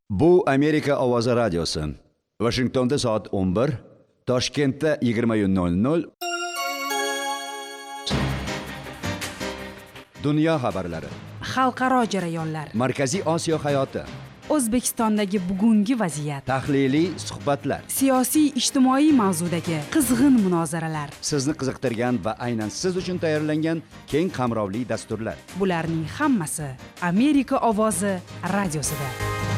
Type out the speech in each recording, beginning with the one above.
Bu Amerika ovozi radiosi. Washingtonda soat 11, Toshkentda 20:00. Dunyo xabarlari. Xalqaro jarayonlar. Markaziy Osiyo hayoti. O'zbekistondagi bugungi vaziyat. Tahliliy suhbatlar. Siyosiy ijtimoiy mavzudagi qizg'in munozaralar. Sizni qiziqtirgan va aynan siz uchun tayyorlangan keng qamrovli dasturlar. Bularning hammasi Amerika ovozi radiosida.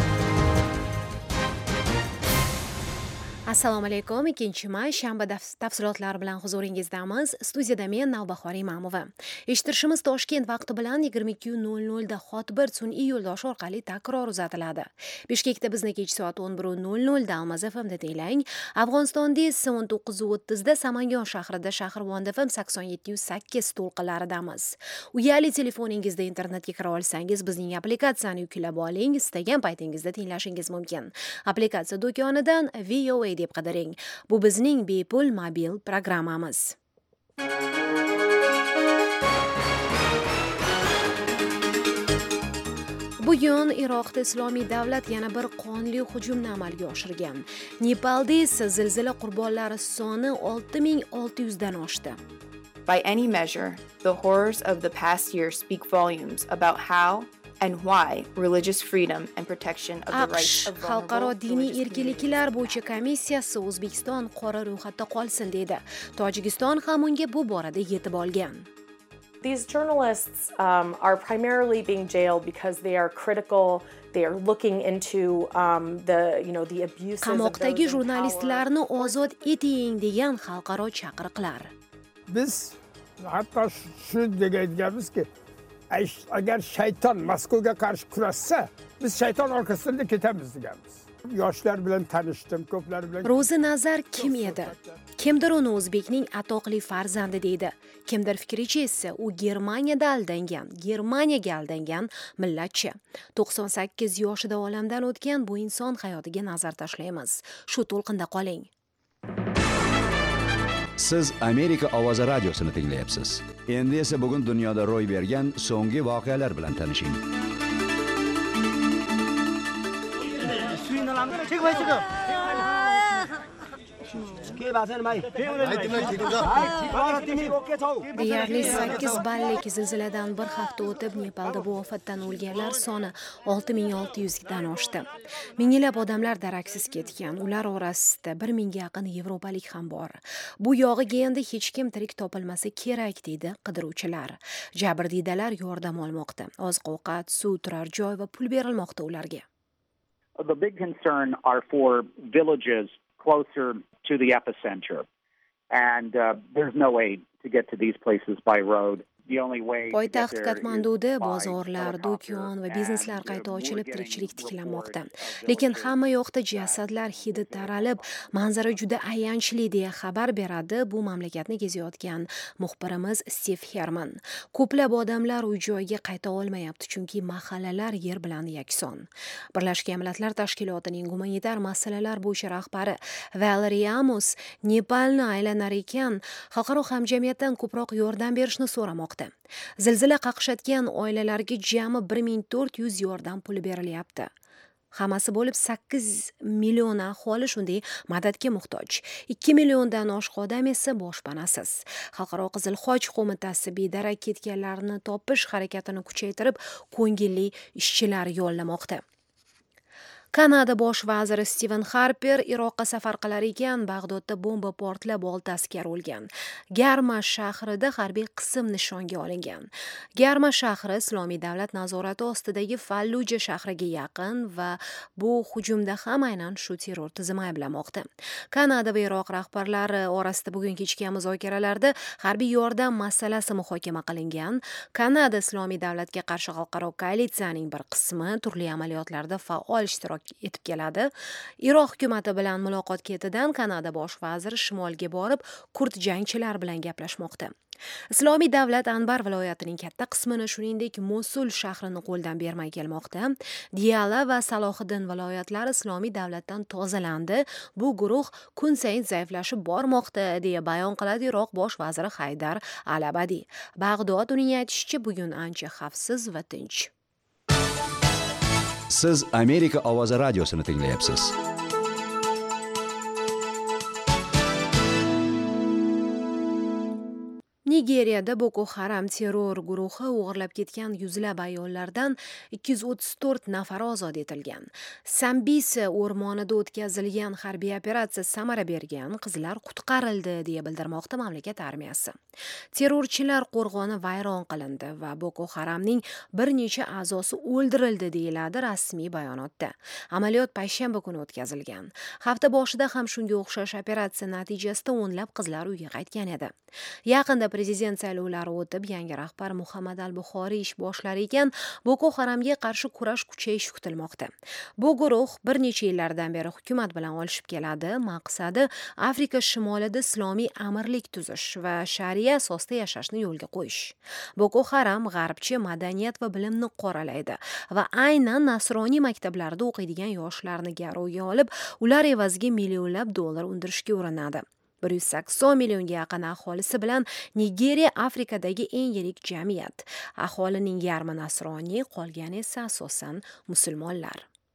Assalomu alaykum. 2-may shanba tafsilotlar bilan huzuringizdamiz. Studiyada men Navbahor Imamova. Eshittirishimiz Toshkent vaqti bilan 22:00 da Xotbir sun'iy yo'ldosh orqali takror uzatiladi. Bishkekda bizni kech soat 11:00 da Almaz FM'da tinglang. Afg'onistonda esa 19:30 da Samangon shahrida Shahrvon FM 87.8 to'lqinlaridamiz. Uyali telefoningizda internetga kira olsangiz, bizning applikatsiyani yuklab oling, istagan paytingizda tinglashingiz mumkin. Applikatsiya do'konidan VOA deb qidiring. Bu bizning bepul mobil programmamiz. Bugun Iroqda Islomiy davlat yana bir qonli hujumni amalga oshirgan. Nepalda esa zilzila qurbonlari soni 6600 dan oshdi. By any measure, the horrors of the past year speak volumes about how and why religious freedom and protection of the rights of Xalqaro vulnerable diniy religious erkinliklar bo'yicha komissiyasi O'zbekiston qora ro'yxatda qolsin dedi. Tojikiston ham unga bu borada yetib olgan. These journalists are primarily being jailed because they are critical. They are looking into the abuses of Qamoqdagi those in jurnalistlarni ozod eting degan xalqaro chaqiriqlar. Biz hatto shu deganmizki, agar shayton Moskvaga qarshi kurashsa, biz shayton orqasidan ketamiz deganmiz. Yoshlar bilan tanishdim, ko'plar bilan. Ro'zi Nazar kim edi? Kimdir uni o'zbekning atoqli farzandi deydi. Kimdir fikricha esa u Germaniyaga aldangan millatchi. 98 yoshida olamdan o'tgan bu inson hayotiga nazar tashlaymiz. Shu to'lqinda qoling. Siz Amerika ovozi radiosini tinglayapsiz. Endi esa bugun dunyoda ro'y bergan so'nggi voqealar bilan tanishing. Deyarli 8 ballik zilziladan bir hafta o'tib Nepalda bu ofatdan o'lganlar soni 6600 dan oshdi. Minglab odamlar daraksiz ketgan. Ular orasida 1000 ga yaqin yevropalik ham bor. Bu yog'iga endi hech kim tirik topilmasa kerak deydi qidiruvchilar. Jabrdiydalar yordam olmoqda. Oziq-ovqat, suv, turar joy va pul berilmoqda ularga. The big concern are for villages closer to the epicenter. And there's no way to get to these places by road. Poytaxt Katmanduda bozorlar, do'kon va bizneslar qayta ochilib, tirikchilik tiklanmoqda. Lekin hamma yoqda jasadlar hidi taralib, manzara juda ayanchli deya xabar beradi bu mamlakatni kezayotgan muxbirimiz Steve Herman. Ko'plab odamlar uy-joyga qayta olmayapti, chunki mahallalar yer bilan yakson. Birlashgan Millatlar Tashkilotining gumanitar masalalar bo'yicha rahbari Valerie Amos Nepalni aylanar ekan, xalqaro hamjamiyatdan ko'proq yordam berishni so'ramoqda. Zilzila qaqshatgan oilalarga jami 1400 yordam puli berilyapti. Hammasi bo'lib 8 million aholi shunday madadga muhtoj. 2 milliondan oshiq odam esa boshpanasiz. Xalqaro Qizil Xoch qo'mitasi bedarak ketganlarni topish harakatini kuchaytirib, ko'ngilli ishchilar yollamoqda. Kanada bosh vaziri Steven Harper Iroqqa safar qilar ekan, Bag'dodda bomba portlab 6 askar o'lgan. Garma shahrida harbiy qism nishonga olingan. Garma shahri Islomiy davlat nazorati ostidagi Falluja shahriga yaqin va bu hujumda ham aynan shu terror tizimi ayblamoqda. Kanada va Iroq rahbarlari orasida bugun kechgan muzokaralarda harbiy yordam masalasi muhokama qilingan. Kanada Islomiy davlatga qarshi xalqaro koalitsiyaning bir qismi turli amaliyotlarda faol ishtirok etib keladi. Iroq hukumati bilan muloqot ketidan Kanada bosh vaziri shimolga borib, kurd jangchilar bilan gaplashmoqda. Islomiy davlat Anbar viloyatining katta qismini, shuningdek Mosul shahrini qo'ldan bermay kelmoqda. Diyala va Salohiddin viloyatlari Islomiy davlatdan tozalandi. Bu guruh kun sayin zaiflashib bormoqda, deya bayon qiladi Iroq bosh vaziri Haydar al-Abadi. Bag'dod uning aytishicha bugun ancha xavfsiz va tinch. Siz Amerika ovozi radiosini tinglayapsiz. Nigeriyada Boko Haram terror guruhi o'g'irlab ketgan yuzlab ayollardan 234 nafari ozod etilgan. Sambisa o'rmonida o'tkazilgan harbiy operatsiya samara bergan, qizlar qutqarildi deya bildirmoqda mamlakat armiyasi. Terrorchilar qo'rg'oni vayron qilindi va Boko Haramning bir necha a'zosi o'ldirildi deyiladi rasmiy bayonotda. Amaliyot payshanba kuni o'tkazilgan. Hafta boshida ham shunga o'xshash operatsiya natijasida o'nlab qizlar uyga qaytgan edi. Yaqinda prezident saylovlari o'tib, yangi rahbar Muhammad al-Buxoriy ish boshlar ekan, Boko Haramga qarshi kurash kuchayishi kutilmoqda. Bu guruh bir necha yillardan beri hukumat bilan olishib keladi. Maqsadi Afrika shimolida islomiy amirlik tuzish va shariya asosida yashashni yo'lga qo'yish. Boko Haram g'arbchi madaniyat va bilimni qoralaydi va aynan nasroniy maktablarda o'qiydigan yoshlarni garovga olib, ular evaziga millionlab dollar undirishga urinadi. 180 millionga yaqin aholisi bilan Nigeriya Afrikadagi eng yirik jamiyat. Aholining yarmi nasroniy, qolgani esa asosan musulmonlar.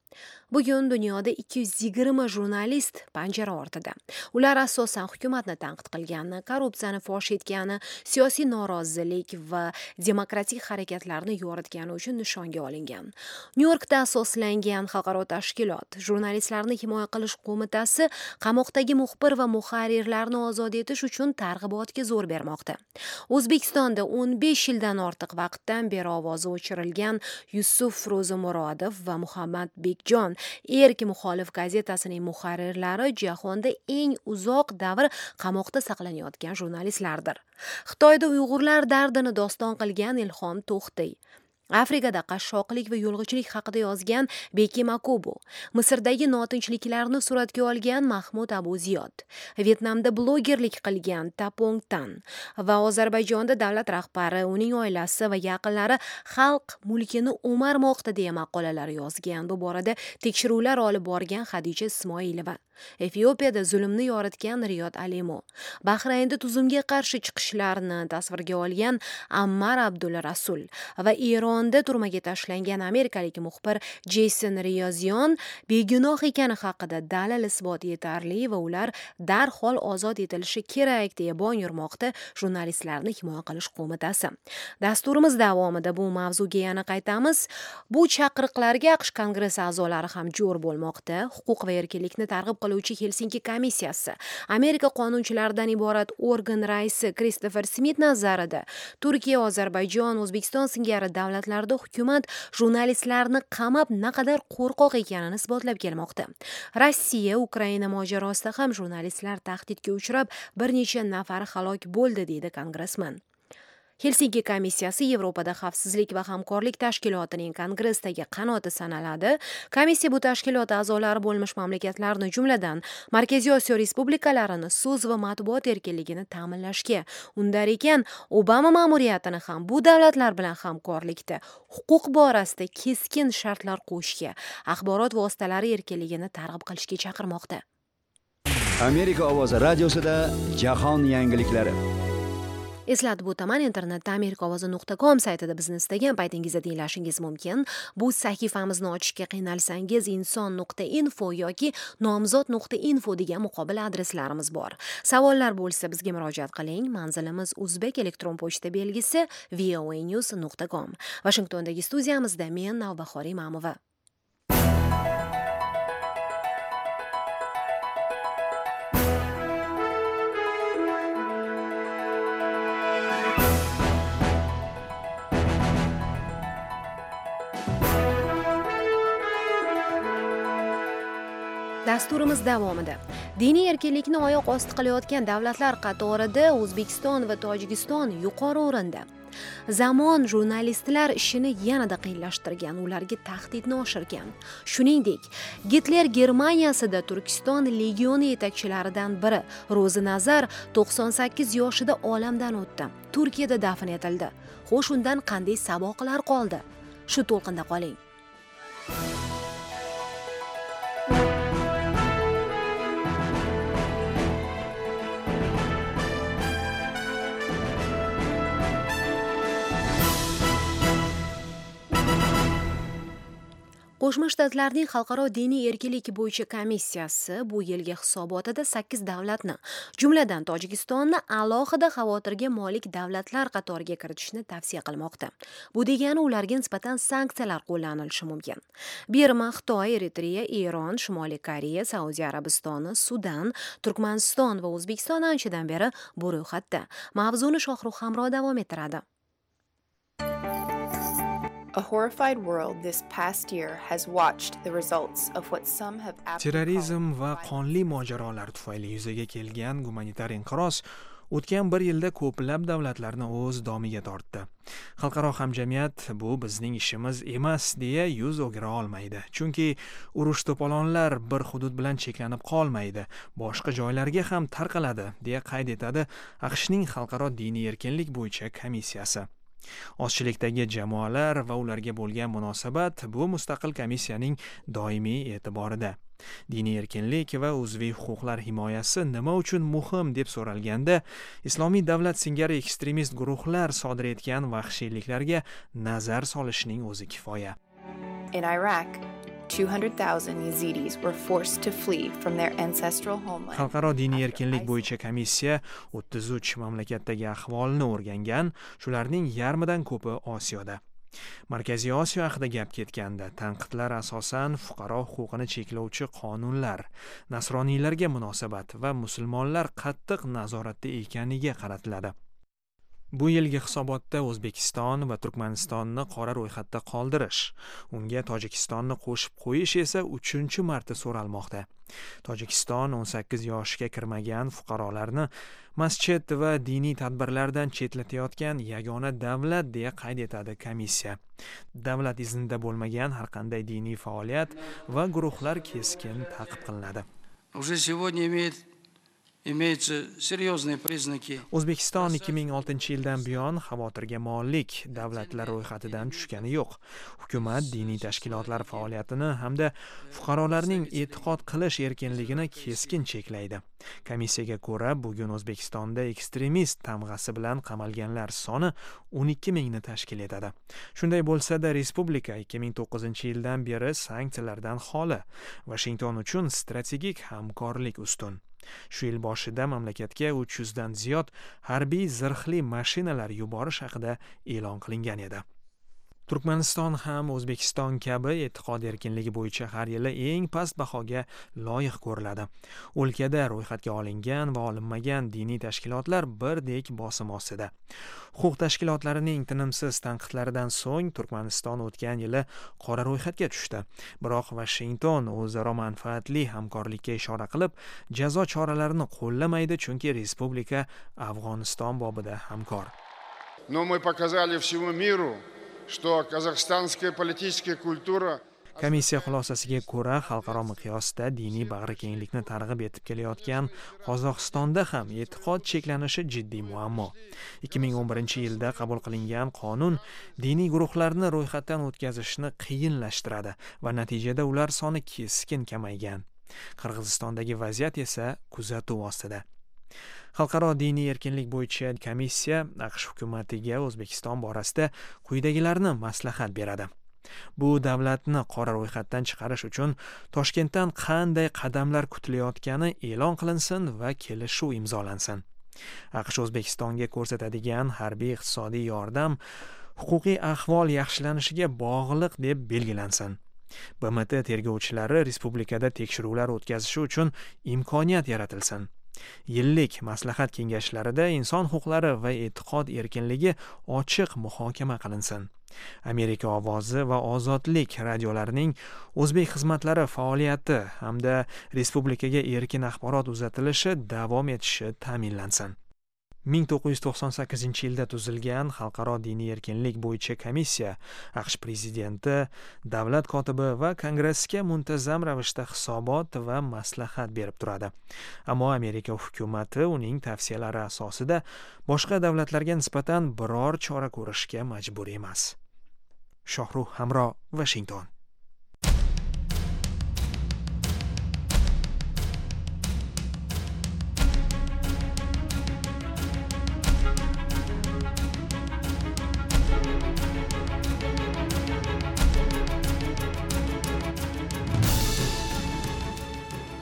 Bugun dunyoda 220 jurnalist panjara ortida. Ular asosan hukumatni tanqid qilgani, korrupsiyani fosh etgani, siyosiy norozilik va demokratik harakatlarni yoritgani uchun nishonga olingan. Nyu-Yorkda asoslangan xalqaro tashkilot Jurnalistlarni himoya qilish qo'mitasi qamoqdagi muxbir va muharrirlarni ozod etish uchun targ'ibotga zo'r bermoqda. O'zbekistonda 15 yildan ortiq vaqtdan beri ovozi o'chirilgan Yusuf Ro'zimurodov va Muhammad Bekjon Erk muxolif gazetasining muharrirlari jahonda eng uzoq davr qamoqda saqlanayotgan jurnalistlardir. Xitoyda Uyg'urlar dardini doston qilgan Ilhom To'xtiy, Afrikada qashshoqlik va yo'lg'ichilik haqida yozgan Beki Makubu, Misrdagi notinchliklarni suratga olgan Mahmud Abu Ziyod, Vyetnamda blogerlik qilgan Tapong Tan va Ozarbayjonda davlat rahbari, uning oilasi va yaqinlari xalq mulkini o'marmoqda deya maqolalar yozgan. Bu borada tekshiruvlar olib borgan Xadija Ismoilova, Efiopiyada zulmni yoritgan Riyod Alimo, Bahraynda tuzumga qarshi chiqishlarni tasvirga olgan Ammar Abdulla Rasul va Eronda turmaga tashlangan amerikalik muxbir Jeyson Riyozion begunoh ekani haqida dalil isbot yetarli va ular darhol ozod etilishi kerak deya bong urmoqda Jurnalistlarni himoya qilish qo'mitasi. Dasturimiz davomida bu mavzuga yana qaytamiz. Bu chaqiriqlarga AQSh Kongressi a'zolari ham jo'r bo'lmoqda. Huquq va erkinlikni targ'ib qiluvchi Helsinki komissiyasi, Amerika qonunchilaridan iborat organ raisi Kristofer Smit nazarida Turkiya, Ozarbayjon, O'zbekiston singari davlatlarda hukumat jurnalistlarni qamab naqadar qo'rqoq ekanini isbotlab kelmoqda. Rossiya, Ukraina mojarosida ham jurnalistlar tahdidga uchrab, bir necha nafari halok bo'ldi deydi kongressmen. Helsinki komissiyasi Yevropada xavfsizlik va hamkorlik tashkilotining kongressdagi qanoti sanaladi. Komissiya bu tashkilot a'zolari bo'lmish mamlakatlarni, jumladan Markaziy Osiyo respublikalarini so'z va matbuot erkinligini ta'minlashga, undar ekan Obama ma'muriyatini ham bu davlatlar bilan hamkorlikda huquq borasida keskin shartlar qo'yishga, axborot vositalari erkinligini targ'ib qilishga chaqirmoqda. Amerika ovozi radiosida jahon yangiliklari. Eslatib o'taman, internetda amerikaovozi.com saytida bizni istagan paytingizda tinglashingiz mumkin. Bu sahifamizni ochishga qiynalsangiz inson.info yoki nomzod.info degan muqobil adreslarimiz bor. Savollar bo'lsa bizga murojaat qiling. Manzilimiz Uzbek elektron pochta belgisi voanews.com. Washingtondagi studiyamizda men Navbahor Imamova. Dasturimiz davomida diniy erkinlikni oyoq osti qilayotgan davlatlar qatorida O'zbekiston va Tojikiston yuqori o'rinda. Zamon jurnalistlar ishini yanada qiyinlashtirgan, ularga tahdidni oshirgan. Shuningdek, Gitler Germaniyasida Turkiston legioni yetakchilaridan biri Ro'zi Nazar 98 yoshida olamdan o'tdi. Turkiyada dafn etildi. Xo'sh, undan qanday saboqlar qoldi? Shu to'lqinda qoling. Qo'shma Shtatlarning Xalqaro diniy erkinlik bo'yicha komissiyasi bu yilgi hisobotida 8 davlatni, jumladan Tojikistonni alohida xavotirga molik davlatlar qatoriga kiritishni tavsiya qilmoqda. Bu degani ularga nisbatan sanksiyalar qo'llanilishi mumkin. Birma, Xitoy, Eritreya, Eron, Shimoliy Koreya, Saudiya Arabistoni, Sudan, Turkmaniston va O'zbekiston anchadan beri bu ro'yxatda. Mavzuni Shohruh Hamro davom ettiradi. A horrified world this past year has watched the results of what some have Terrorizm va qonli mojarolar tufayli yuzaga kelgan gumanitar inqiroz o'tgan bir yilda ko'plab davlatlarni o'z domiga tortdi. Xalqaro hamjamiyat bu bizning ishimiz emas deya yuz o'gira olmaydi. Chunki urush to'polonlar bir hudud bilan cheklanib qolmaydi, boshqa joylarga ham tarqaladi deya qayd etadi AQShning Xalqaro diniy erkinlik bo'yicha komissiyasi. Ozchilikdagi jamoalar va ularga bo'lgan munosabat bu mustaqil komissiyaning doimiy e'tiborida. Diniy erkinlik va uzviy huquqlar himoyasi nima uchun muhim deb so'ralganda, Islomiy davlat singari ekstremist guruhlar sodir etgan vahshiyliklarga nazar solishning o'zi kifoya. In Iraq, 200,000 Yazidis were forced to flee from their ancestral homeland. Xalqaro diniy erkinlik bo'yicha komissiya 33 mamlakatdagi ahvolni o'rgangan, shularning yarmidan ko'pi Osiyoda. Markaziy Osiyo haqida gap ketganda, tanqidlar asosan fuqaro huquqini cheklovchi qonunlar, nasroniylarga munosabat va musulmonlar qattiq nazoratda ekaniga qaratiladi. Bu yilgi hisobotda O'zbekiston va Turkmanistonni qora ro'yxatda qoldirish, unga Tojikistonni qo'shib qo'yish esa 3-marta so'ralmoqda. Tojikiston 18 yoshga kirmagan fuqarolarni masjid va diniy tadbirlardan chetlatayotgan yagona davlat deya qayd etadi komissiya. Davlat iznida bo'lmagan har qanday diniy faoliyat va guruhlar keskin ta'qib qilinadi. Уже сегодня имеются серьезные признаки. O'zbekiston 2006-yildan buyon xavotirga molik davlatlar ro'yxatidan tushgani yo'q. Hukumat diniy tashkilotlar faoliyatini hamda fuqarolarning e'tiqod qilish erkinligini keskin cheklaydi. Komissiyaga ko'ra, bugun O'zbekistonda ekstremist tamg'asi bilan qamalganlar soni 12 mingni tashkil etadi. Shunday bo'lsa-da, respublika 2009-yildan beri sanksiyalardan xoli. Washington uchun strategik hamkorlik ustun. Shu yil boshida mamlakatga 300 dan ziyod harbiy zirhli mashinalar yuborish haqida e'lon qilingan edi. Turkmaniston ham O'zbekiston kabi e'tiqod erkinligi bo'yicha har yili eng past bahoga loyiq ko'riladi. O'lkada ro'yxatga olingan va olinmagan diniy tashkilotlar birdek bosim ostida. Huquq tashkilotlarining tinimsiz tanqidlaridan so'ng Turkmaniston o'tgan yili qora ro'yxatga tushdi. Biroq Washington o'zaro manfaatli hamkorlikka ishora qilib, jazo choralarini qo'llamaydi, chunki respublika Afg'oniston bobida hamkor. Но мы показали всему миру, что казахстанская политическая культура. Komissiya xulosasiga ko'ra, xalqaro miqyosda diniy bag'rikenglikni targ'ib etib kelayotgan Qozog'istonda ham e'tiqod cheklanishi jiddiy muammo. 2011-yilda qabul qilingan qonun diniy guruhlarni ro'yxatdan o'tkazishni qiyinlashtiradi va natijada ular soni keskin kamaygan. Qirg'izistondagi vaziyat esa kuzatuv ostida. Xalqaro diniy erkinlik bo'yicha komissiya AQSh hukumatiga O'zbekiston borasida quyidagilarni maslahat beradi. Bu davlatni qora ro'yxatdan chiqarish uchun Toshkentdan qanday qadamlar kutilayotgani e'lon qilinsin va kelishuv imzolansin. AQSh O'zbekistonga ko'rsatadigan harbiy iqtisodiy yordam huquqiy ahvol yaxshilanishiga bog'liq deb belgilansin. BMT tergovchilari respublikada tekshiruvlar o'tkazishi uchun imkoniyat yaratilsin. Yillik maslahat kengashlarida inson huquqlari va e'tiqod erkinligi ochiq muhokama qilinsin. Amerika ovozi va ozodlik radiolarining o'zbek xizmatlari faoliyati hamda respublikaga erkin axborot uzatilishi davom etishi ta'minlansin. 1998-yilda tuzilgan Xalqaro diniy erkinlik bo'yicha komissiya AQSh prezidenti, davlat kotibi va kongressga muntazam ravishda hisobot va maslahat berib turadi. Ammo Amerika hukumati uning tavsiyalari asosida boshqa davlatlarga nisbatan biror chora ko'rishga majbur emas. Shohruh Hamro, Washington.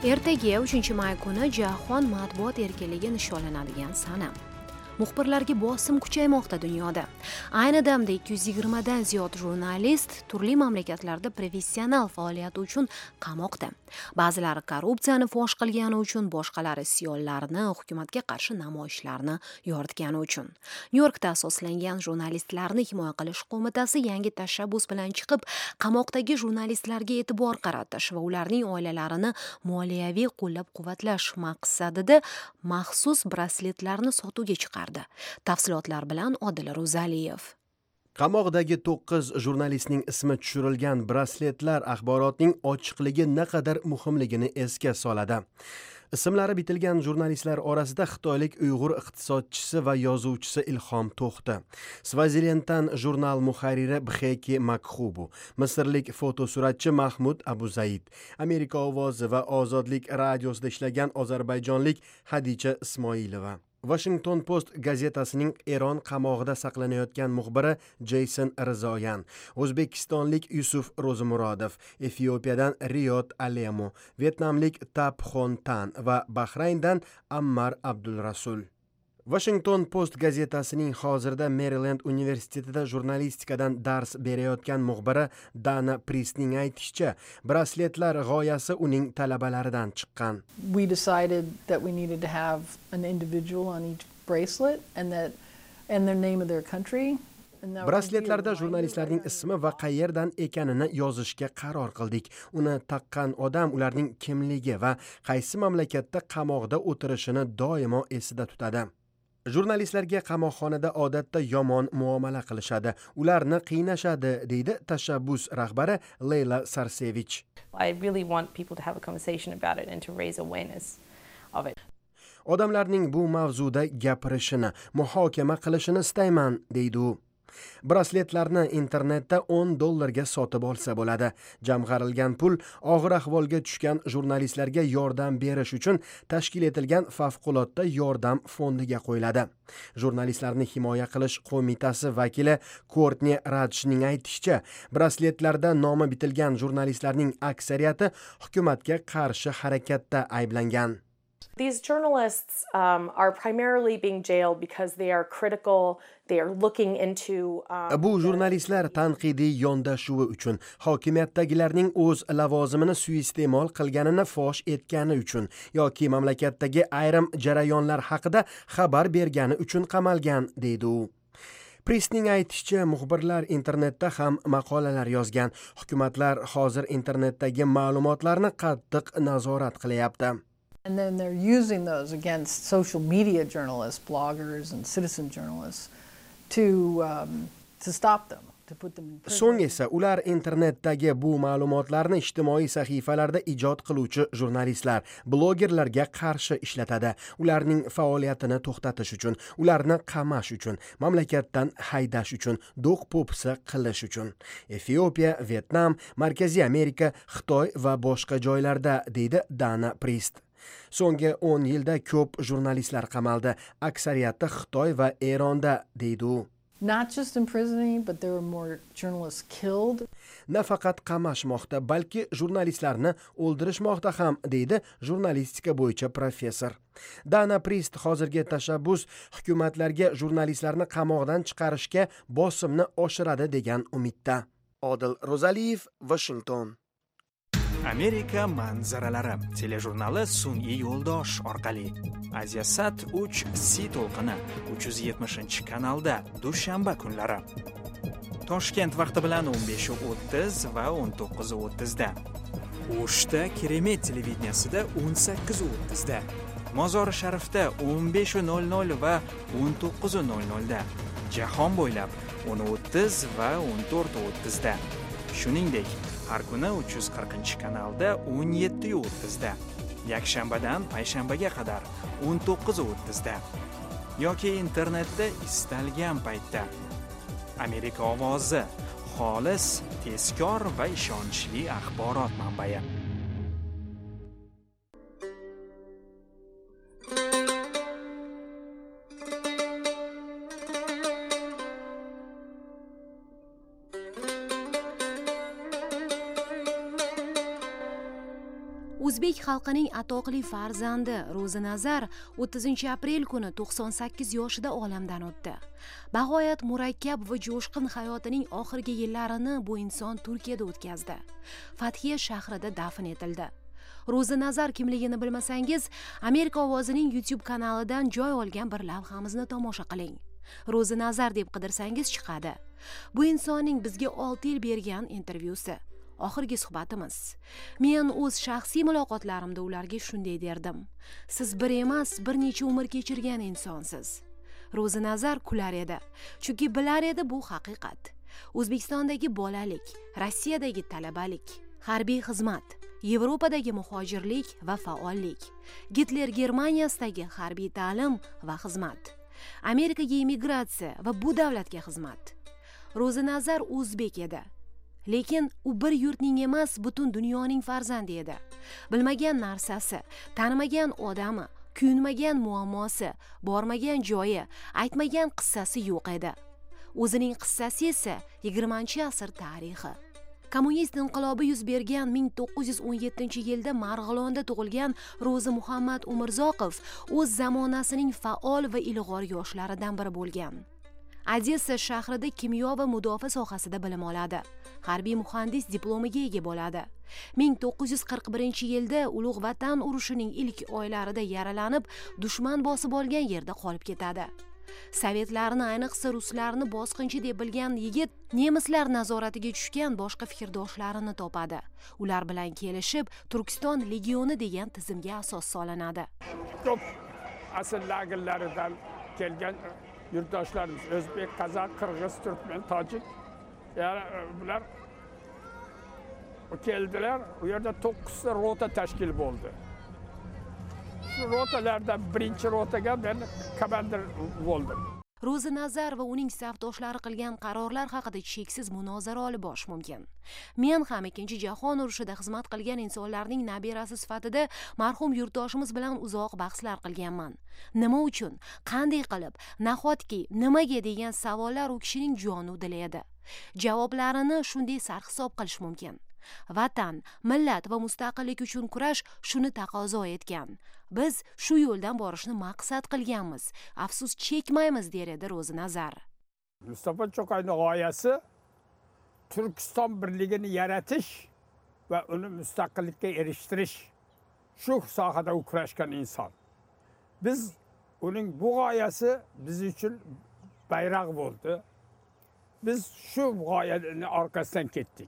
Ertaga 3-may kuni Jahon matbuot erkinligi nishonlanadigan sana. Muxbirlarga bosim kuchaymoqda dunyoda. Ayni damda 220 dan ziyod jurnalist turli mamlakatlarda professional faoliyati uchun qamoqda. Ba'zilari korrupsiyani fosh qilgani uchun, boshqalari isyonlarni, hukumatga qarshi namoyishlarni yoritgani uchun. Nyu-Yorkda asoslangan jurnalistlarni himoya qilish qo'mitasi yangi tashabbus bilan chiqib, qamoqdagi jurnalistlarga e'tibor qaratish va ularning oilalarini moliyaviy qo'llab-quvvatlash maqsadida maxsus brasletlarni sotuvga chiqardi. Tafsilotlar bilan Odil Ro'zaliyev. Qamoqdagi 9 jurnalistning ismi tushirilgan brasletlar axborotning ochiqligi naqadar muhimligini esga soladi. Ismlari bitilgan jurnalistlar orasida xitoylik Uyg'ur iqtisodchisi va yozuvchisi Ilhom To'xti, Svazilenddan jurnal muharriri Bxeki Makhubu, misrlik fotosuratchi Mahmud Abu Zaid, Amerika ovozi va Ozodlik radiosida ishlagan ozarbayjonlik Hadicha Ismoilova. Washington Post gazetasining Eron qamog'ida saqlanayotgan muxbiri Jason Rizoyan, O'zbekistonlik Yusuf Ro'zimurodov, Efiopiyadan Riyod Alemo, Vyetnamlik Tap Khon Tan va Bahrayndan Ammar Abdulrasul. Washington Post gazetasining hozirda Maryland universitetida jurnalistikadan dars berayotgan muxbiri Dana Priestning aytishicha, brasletlar g'oyasi uning talabalaridan chiqqan. We decided that we needed to have an individual on each bracelet and their name of their country. Brasletlarda jurnalistlarning ismi va qayerdan ekanini yozishga qaror qildik. Uni taqqan odam ularning kimligi va qaysi mamlakatda qamoqda o'tirishini doimo esida tutadi. Jurnalistlarga qamoqxonada odatda yomon muomala qilishadi, ularni qiynashadi, deydi tashabbus rahbari Leyla Sarsevich. I really want people to have a conversation about it and to raise awareness of it. Odamlarning bu mavzuda gapirishini, muhokama qilishini istayman, deydi u. Brasletlarni internetda $10 sotib olsa bo'ladi. Jamg'arilgan pul og'ir ahvolga tushgan jurnalistlarga yordam berish uchun tashkil etilgan favqulodda yordam fondiga qo'yiladi. Jurnalistlarni himoya qilish qo'mitasi vakili Courtney Radshning aytishicha, brasletlarda nomi bitilgan jurnalistlarning aksariyati hukumatga qarshi harakatda ayblangan. These journalists are primarily being jailed because they are critical, they are looking into Bu jurnalistlar tanqidiy yondashuvi uchun, hokimiyatdagilarning o'z lavozimini suiiste'mol qilganini fosh etgani uchun yoki mamlakatdagi ayrim jarayonlar haqida xabar bergani uchun qamalgan, deydi u. Priestning aytishicha, muxbirlar internetda ham maqolalar yozgan. Hukumatlar hozir internetdagi ma'lumotlarni qattiq nazorat qilyapti. And then they're using those against social media journalists, bloggers and citizen journalists to stop them, to put them in prison. So'ng esa ular internetdagi bu ma'lumotlarni ijtimoiy sahifalarda ijod qiluvchi jurnalistlar, blogerlarga qarshi ishlatadi. Ularning faoliyatini to'xtatish uchun, ularni qamash uchun, mamlakatdan haydash uchun, do'q-po'pisa qilish uchun. Efiopiya, Vyetnam, Markaziy Amerika, Xitoy va boshqa joylarda, deydi Dana Priest. So'nggi 10 yilda ko'p jurnalistlar qamaldi, aksariyati Xitoy va Eronda, deydi u. Not just imprisoning, but there were more journalists killed. Nafaqat qamashmoqda, balki jurnalistlarni o'ldirishmoqda ham, deydi jurnalistika bo'yicha professor. Dana Priest hozirgi tashabbus hukumatlarga jurnalistlarni qamoqdan chiqarishga bosimni oshiradi degan umidda. Odil Ro'zaliyev, Washington. Amerika manzaralari telejurnali sun'iy yo'ldosh orqali Asiasat 3C to'lqini 370-kanalda dushanba kunlari. Toshkent vaqti bilan 15:30 va 19:30 da. O'shda Keremet televideniyasida 18:30 da. Mozori Sharifda 15:00 va 19:00 da. Jahon bo'ylab 10:30 va 14:30 da. Shuningdek, har kuni 340-kanalda 17:30 da. Yakshanbadan payshanbaga qadar 19:30 da. Yoki internetda istalgan paytda. Amerika ovozi, xolis, tezkor va ishonchli axborot manbai. O'zbek xalqining atoqli farzandi Ro'zinazar 30-aprel kuni 98 yoshida olamdan o'tdi. Bag'oyat murakkab va jo'shqin hayotining oxirgi yillarini bu inson Turkiyada o'tkazdi. Fathiya shahrida dafn etildi. Ro'zinazar kimligini bilmasangiz, Amerika ovozining YouTube kanalidan joy olgan bir lavhamizni tomosha qiling. Ro'zinazar deb qidirsangiz chiqadi. Bu insonning bizga 6 yil bergan intervyusi. Oxirgi suhbatimiz. Men o'z shaxsiy muloqotlarimda ularga shunday derdim. Siz bir emas, bir necha umr kechirgan insonsiz. Ro'zinazar kular edi. Chunki bilar edi bu haqiqat. O'zbekistondagi bolalik, Rossiyadagi talabalik, harbiy xizmat, Yevropadagi muhojirlik va faollik, Gitler Germaniyasidagi harbiy ta'lim va xizmat, Amerikaga immigratsiya va bu davlatga xizmat. Ro'zinazar o'zbek edi. Lekin u bir yurtning emas, butun dunyoning farzandi edi. Bilmagan narsasi, tanimagan odami, kuyunmagan muammosi, bormagan joyi, aytmagan qissasi yo'q edi. O'zining qissasi esa 20-asr tarixi. Kommunist inqilobi yuz bergan 1917-yilda Marg'ilonda tug'ilgan Ro'zi Muhammad Umurzoqov o'z zamonasining faol va ilg'or yoshlaridan biri bo'lgan. Odessa shahrida kimyo va mudofaa sohasida bilim oladi. Harbiy muhandis diplomiga ega bo'ladi. 1941-yilda Ulug' Vatan urushining ilk oylarida yaralanib, dushman bosib olgan yerda qolib ketadi. Sovetlarni, ayniqsa ruslarni bosqinchi deb bilgan yigit nemislar nazoratiga tushgan boshqa fikrdoshlarini topadi. Ular bilan kelishib, Turkiston legioni degan tizimga asos solinadi. Ko'p asl lagerlaridan kelgan yurtdoshlarimiz o'zbek, qozoq, qirg'iz, turkmen, tojik, bular keldilar. U yerda 9 ta rota tashkil bo'ldi. Shu rotalardan birinchi rotaga men komandir bo'ldim. Ro'zinazar va uning safdoshlari qilgan qarorlar haqida cheksiz munozara olib borish mumkin. Men ham Ikkinchi jahon urushida xizmat qilgan insonlarning nabirasi sifatida marhum yurtdoshimiz bilan uzoq bahslar qilganman. Nima uchun, qanday qilib, nahotki, nimaga degan savollar u kishining jonu dili edi. Javoblarini shunday sarhisob qilish mumkin. Vatan, millat va mustaqillik uchun kurash shuni taqozo etgan. Biz shu yo'ldan borishni maqsad qilganmiz. Afsus chekmaymiz, der edi Ro'zinazar. Mustafa Cho'qayning g'oyasi Turkiston birligini yaratish va uni mustaqillikka erishtirish. Shu sohada u kurashgan inson. Biz uning bu g'oyasi biz uchun bayroq bo'ldi. Biz shu g'oyaning orqasidan ketdik.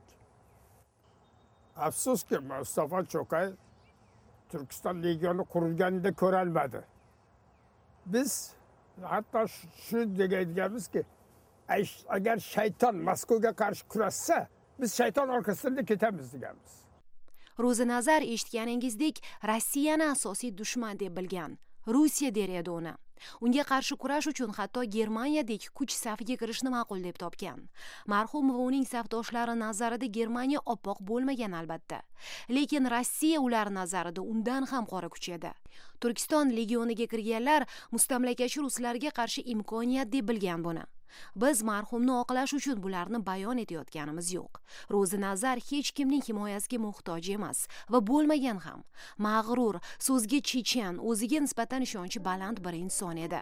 Afsuski Mustafa Cho'qay Turkiston legioni qurilganida ko'ralmadi. Biz hatto shu deganmizki, agar shayton Moskvaga qarshi kurashsa, biz shayton orqasidan ketamiz deganmiz. Ro'zinazar eshitganingizdek, Rossiyani asosiy dushman deb bilgan. Rossiya der edi uni. Unga qarshi kurash uchun hatto Germaniyadek kuch safiga kirishni ma'qul deb topgan. Marhum va uning safdoshlari nazarida Germaniya oppoq bo'lmagan albatta. Lekin Rossiya ular nazarida undan ham qora kuch edi. Turkiston legioniga kirganlar mustamlakachi ruslarga qarshi imkoniyat deb bilgan buni. Biz marhumni oqlash uchun bularni bayon etayotganimiz yo'q. Ro'zinazar hech kimning himoyasiga muhtoj emas va bo'lmagan ham. Mag'rur, so'zga chechan, o'ziga nisbatan ishonchi baland bir inson edi.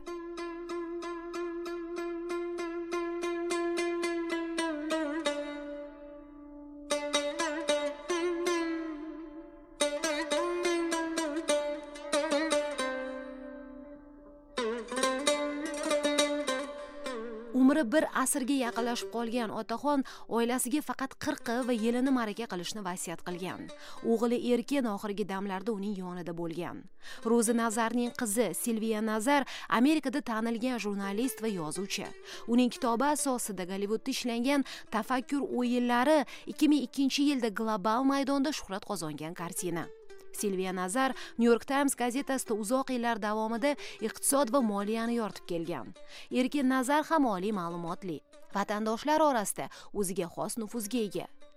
Umri bir asrga yaqinlashib qolgan otaxon oilasiga faqat 40 va yilini ma'raka qilishni vasiyat qilgan. O'g'li Erkin oxirgi damlarda uning yonida bo'lgan. Ro'zinazarning qizi Silviya Nazar Amerikada tanilgan jurnalist va yozuvchi. Uning kitobi asosida Gollivudda ishlangan Tafakkur o'yinlari 2002-yilda global maydonda shuhrat qozongan kartina. Silviya Nazar New York Times gazetasida uzoq yillar davomida iqtisod va moliyani yoritib kelgan. Erkin Nazar ham oliy ma'lumotli, vatandoshlar orasida o'ziga xos nufuzga ega.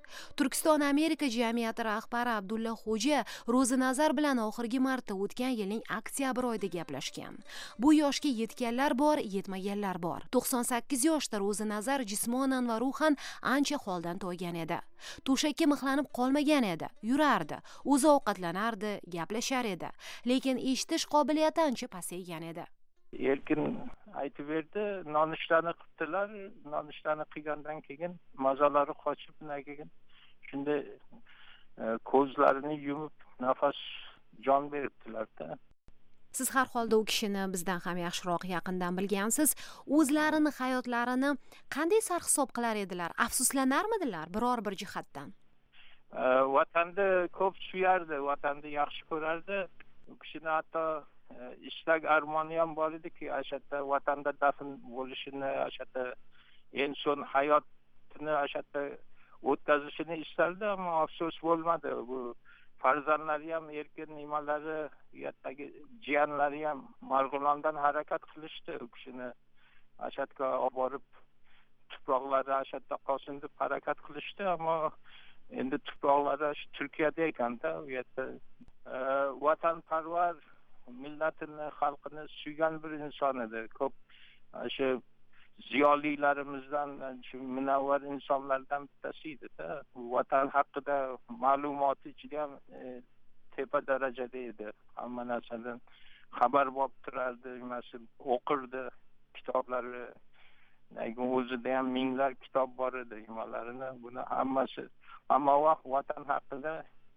Turkiston Amerika jamiyati rahbari Abdulla Xo'ja Ro'zinazar bilan oxirgi marta o'tgan yilning oktyabr oyida gaplashgan. Bu yoshga yetganlar bor, yetmaganlar bor. 98 yoshda Ro'zinazar jismonan va ruhan ancha holdan toygan edi. To'shakka mixlanib qolmagan edi, yurardi, o'zi ovqatlanardi, gaplashar edi, lekin eshitish qobiliyati ancha pasaygan edi. Erkin aytib berdi, nonushtani qildilar, nonushtani qilgandan keyin mazalari qochib, keyin shunda ko'zlarini yumib nafas jon beribdilar-da. Siz har holda u kishini bizdan ham yaxshiroq yaqindan bilgansiz. O'zlarini hayotlarini qanday sarhisob qilar edilar? Afsuslanarmidilar biror bir jihatdan? Vatanni ko'p suyardi, vatanni yaxshi ko'rardi. U kishini hatto istak armoni ham bor ediki, ashadda vatanda dafn bo'lishini, ashadda eng son hayotini ashadda o'tkazishini istardi, ammo afsus bo'lmadi. Bu farzandlari ham erkin nimalari, uyatdagi jiyanlari ham Marg'ilondan harakat qilishdi. U kishini ashadga olib borib tuproqlari ashadda qolsin deb harakat qilishdi, ammo endi tuproqlari Turkiyada ekanda, u yerda vatanparvar, millatini, xalqini suygan bir inson edi. Ko'p shu ziyolilarimizdan, shu munavvar insonlardan bittasi edi-da. Vatan haqida ma'lumoti juda ham tepa darajada edi. Hamma narsadan xabar bo'lib turardi, o'qirdi kitoblari. Lekin o'zida ham minglar kitob bor edi, nimalarini. Buni hammasi hamma vaqt vatan haqida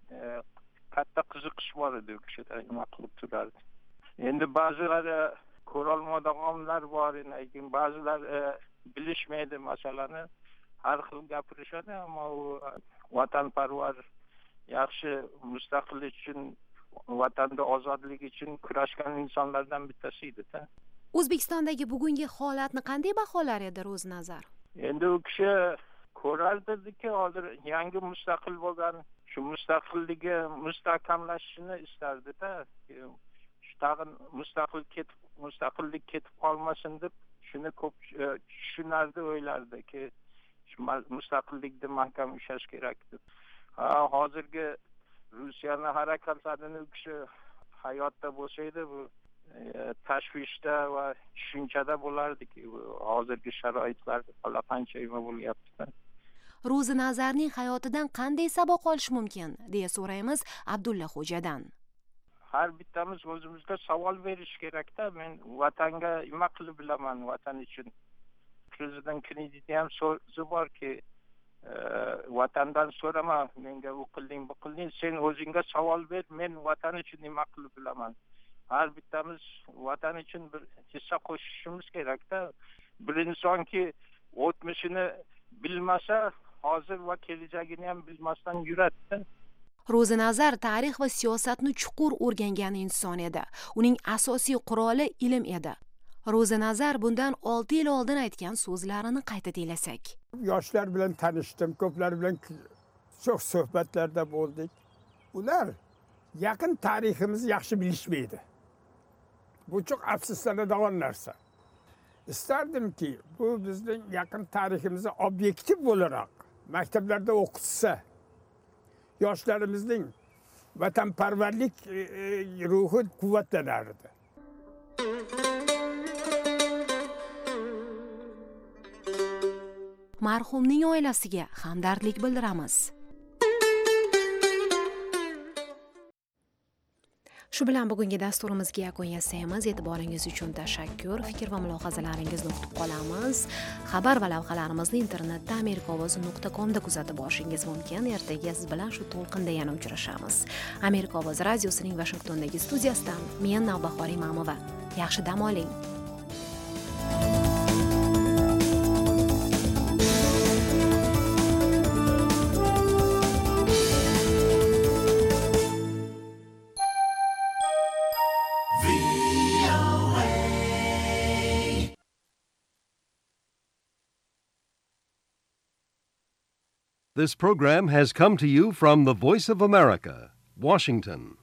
katta qiziqish bor edi, u kishida nima qilib turardi. Endi ba'zilari ko'rolmaydiganlar bor, lekin ba'zilar bilishmaydi masalani, har xil gapirishadi, ammo u vatanparvar, yaxshi mustaqillik uchun, vatanda ozodlik uchun kurashgan insonlardan bittasi edi-da. O'zbekistondagi bugungi holatni qanday baholar edi Ro'zinazar? Endi u kishi ko'rardiki, hozir yangi mustaqil bo'lgan, shu mustaqilligi mustahkamlashishini istardi-da. Tag'in mustaqillik ketib qolmasin deb shuni ko'p tushunardi, o'ylardiki, shu mustaqillikda mahkam ushlash kerak deb. Hozirgi Rossiyani harakatlarini u kishi hayotda bo'lsa edi, bu tashvishda va tushunchada bo'lardiki, hozirgi sharoitlarda qancha nima bo'lyapti. Ro'zinazarning hayotidan qanday saboq olish mumkin, deya so'raymiz Abdulla Xo'jadan. Har bittamiz o'zimizga savol berish kerak-da. Men vatanga nima qilib bilaman, vatan uchun. Prezident Kennedy ham so'zi borki, vatandan so'rama, menga u qilding, bu qilding, sen o'zingga savol ber, men vatan uchun nima qilib bilaman. Har bittamiz vatan uchun bir hissa qo'shishimiz kerak-da. Bir insonki o'tmishini bilmasa, hozir va kelajagini ham bilmasdan yuradi-da. Ro'zinazar tarix va siyosatni chuqur o'rgangan inson edi. Uning asosiy quroli ilm edi. Ro'zinazar bundan 6 yil oldin aytgan so'zlarini qayta tinglasak. Yoshlar bilan tanishdim, ko'plar bilan çok suhbatlarda bo'ldik. Ular yaqin tariximizni yaxshi bilishmaydi. Bu çok afsuslanadigan narsa. İstardimki bu bizning yaqin tariximizni obyektiv bo'laroq maktablarda o'qitsa, yoshlarimizning vatanparvarlik ruhi quvvatlanardi. Marhumning oilasiga hamdardlik bildiramiz. Shu bilan bugungi dasturimizga yakun yasaymiz. E'tiboringiz uchun tashakkur. Fikr va mulohazalaringizni kutib qolamiz. Xabar va lavhalarimizni internetda amerikaovozi.com da kuzatib borishingiz mumkin. Ertaga siz bilan shu to'lqinda yana uchrashamiz. Amerika ovozi radiosining Washingtondagi studiyasidan men Navbahor Imamova. Yaxshi dam oling. This program has come to you from the Voice of America, Washington.